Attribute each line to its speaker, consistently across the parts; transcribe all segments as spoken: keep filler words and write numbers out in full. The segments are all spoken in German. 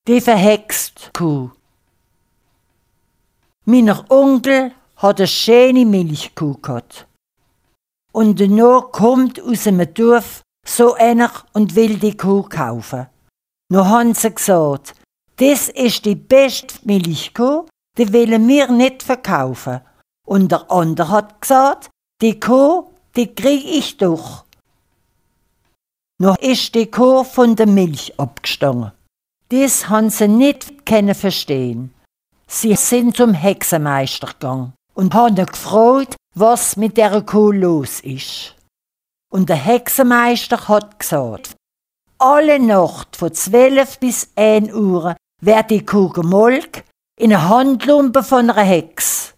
Speaker 1: Die verhext Kuh. Meiner Onkel hat eine schöne Milchkuh gehabt. Und danach kommt aus einem Dorf so einer und will die Kuh kaufen. Noch haben sie gesagt, das ist die beste Milchkuh, die wollen wir nicht verkaufen. Und der andere hat gesagt, die Kuh, die krieg ich doch. Noch ist die Kuh von der Milch abgestanden. Das haben sie nicht können verstehen. Sie sind zum Hexenmeister gegangen und haben ihn gefragt, was mit der Kuh los ist. Und der Hexenmeister hat gesagt, alle Nacht von zwölf bis ein Uhr wird die Kuh gemolken in einer Handlumpe von einer Hex.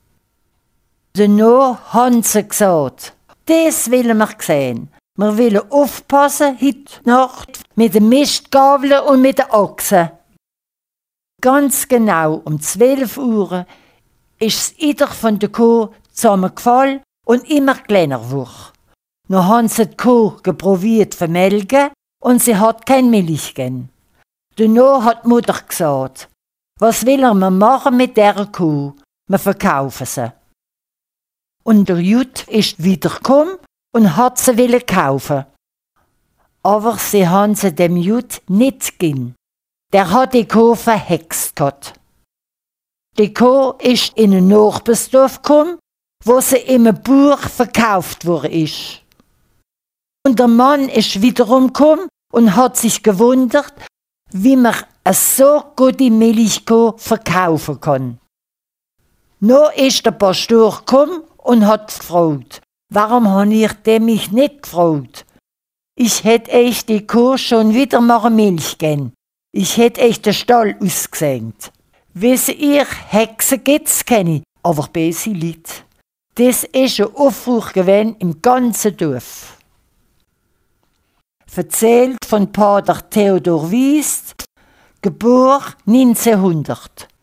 Speaker 1: Danach haben sie gesagt, das wollen wir sehen. Wir wollen aufpassen heute Nacht mit den Mistgabeln und mit den Ochsen. Ganz genau um zwölf Uhr ist das Eider von der Kuh zusammengefallen und immer kleiner wurde. Dann haben sie die Kuh geprobiert zu melken und sie hat keine Milch gegeben. Danach hat die Mutter gesagt, was will er machen mit dieser Kuh? Wir verkaufen sie. Und der Jud ist wiedergekommen und hat sie wollen kaufen. Aber sie haben sie dem Jud nicht gegeben. Der hat die Kuh verhext gehabt. Die Kuh ist in ein Nachbarsdorf gekommen, wo sie im Buch verkauft worden ist. Und der Mann ist wiederum gekommen und hat sich gewundert, wie man eine so gute Milchkuh verkaufen kann. Noch ist der Pastor gekommen und hat gefragt, warum habe ich dem mich nicht gefragt? Ich hätte euch die Kuh schon wieder mal Milch gegeben. Ich hätte euch den Stall ausgesenkt. Wisst ihr, Hexen gibt's keine, aber böse Leute. Das ist ein Aufruhr gewesen im ganzen Dorf. Erzählt von Pater Theodor Wiest, Geburt neunzehnhundert.